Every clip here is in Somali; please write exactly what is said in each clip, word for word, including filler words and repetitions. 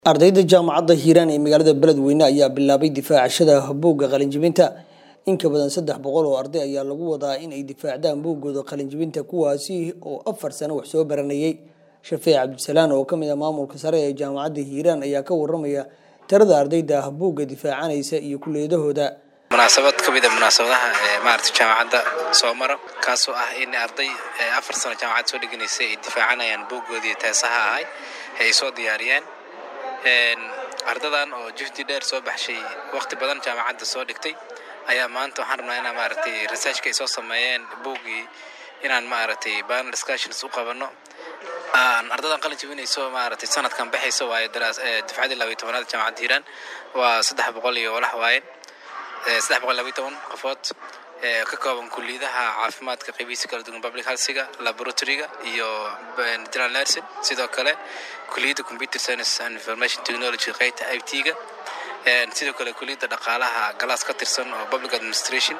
ardayda jaamacadda Hiiraan ee magaalada Beledweyne ayaa bilaabay difaacashada buugga qalinjibinta in ka badan saddex boqol oo arday ayaa lagu wadaa in ay difaacdaan buuggooda qalinjibinta kuwaasi oo afar sano wax soo baranayay Shafiic Cabdisalaan oo kamid ah maamulka sare ee jaamacadda Hiiraan ayaa ka waramaya tirada ardayda buugga difaacanaysa iyo kuleedahooda munaasabad kamid ah munaasabadaha ee maartay jaamacadda soo maro kaasoo ah in arday afar sano jaamacad soo dhiganaysa ay difaacanayaan buuggoodii teesaha ahay ay soo diyaariyeen een ardadan oo juhdi dheer soo baxshay waqti badan jaamacadda soo dhigtay ayaa maanta waxaan rabnaa inaan maartay research ka soo sameeyeen buuggii inaan maartay panel discussions u qabano aan ardadan qalin jabinayso maartay sanadkan baxayso waa daraas difacadii laba iyo tobanaad jaamacadda Hiiraan waa saddex boqol iyo walax waayeen saddex boqol iyo laba iyo toban qofood ka kooban kulliyadaha caafimaadka qaybtiisa kala duwan public health-ga laboratory-ga iyo general nursing sidoo kale kulliyada computer science and information technology qaybta I T-ga sidoo kale kulliyada dhaqaalaha galaas ka tirsan oo public administration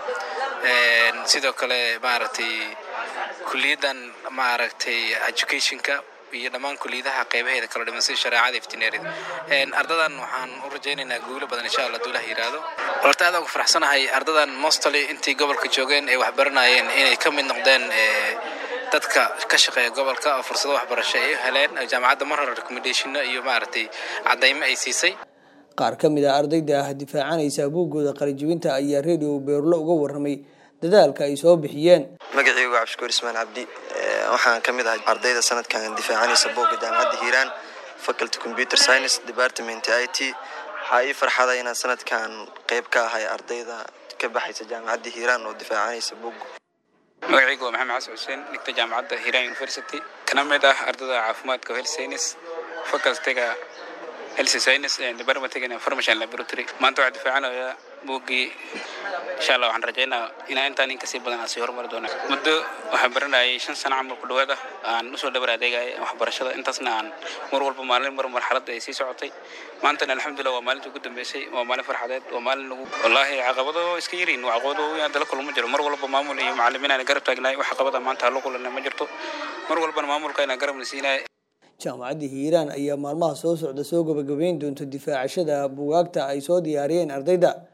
sidoo kale maaragtay kulliyadan maaragtay education-ka iyo dhamaan kulliyadaha qaybaheeda kala dhiman sida shariicada iftiineerida een ardadan waxaan u rajaynaynaa guulo badan insha Allah duulaha yiraahdo horta aad ugu faraxsanahay ardadan mostly intii gobolka joogeen ay wax baranayeen inay ka mid noqdeen ee dadka ka shaqeeya gobolka oo fursado waxbarasho ay heleen jaamacadda mar hore recommendation iyo maaragtay cadeymo ay siisay qaar kamid ah ardayda difaacanaysa buuggooda qalinjibinta ayaa radio Beerlo uga waramay dadaalka ay soo bixiyeen magacaygu Cabshukuur Ismaan Cabdi waxaan kamid ahay ardayda sanadkan difaacanaysa buugga jaamacadda Hiiraan faculty computer science department I T waxay farxada inaan sanadkan qayb ka ahay ardayda ka baxaysa jaamacadda Hiiraan oo difaacanaysa buugga magacaygu Maxamed Xasan Xuseen dhigta jaamacadda Hiiraan University kana mid ah ardayda caafimaadka health science faculty-ga health science and department-ga information laboratory maanta waxaan difaacanayaa buuggii insha Allah waxaan rajaynayaa inaan intaan in ka sii badan sii horumar doono muddo waxaan baranayay shan sano camal ku dhawaada aan u soo dhabar adeegay waxbarashada intaasna aan mar walba maalin mar marxalad ay sii socotay maanta alxamdulillah waa maalinta ugu dambeysay waa maalin farxadeed waa maalin lagu wallahi caqabado iska yiriin waa caqabado weyn dal kulmo jiro mar walba maamul iyo macallimiin aan garab taagnay wax caqabada maanta loo kulana ma jirto mar walba maamulka inaan garab nasiinay jaamacadda Hiiraan ayaa maalmaha soo socda soo gabagabeyn doonto difaacashada buugaagta ay soo diyaariyeen ardayda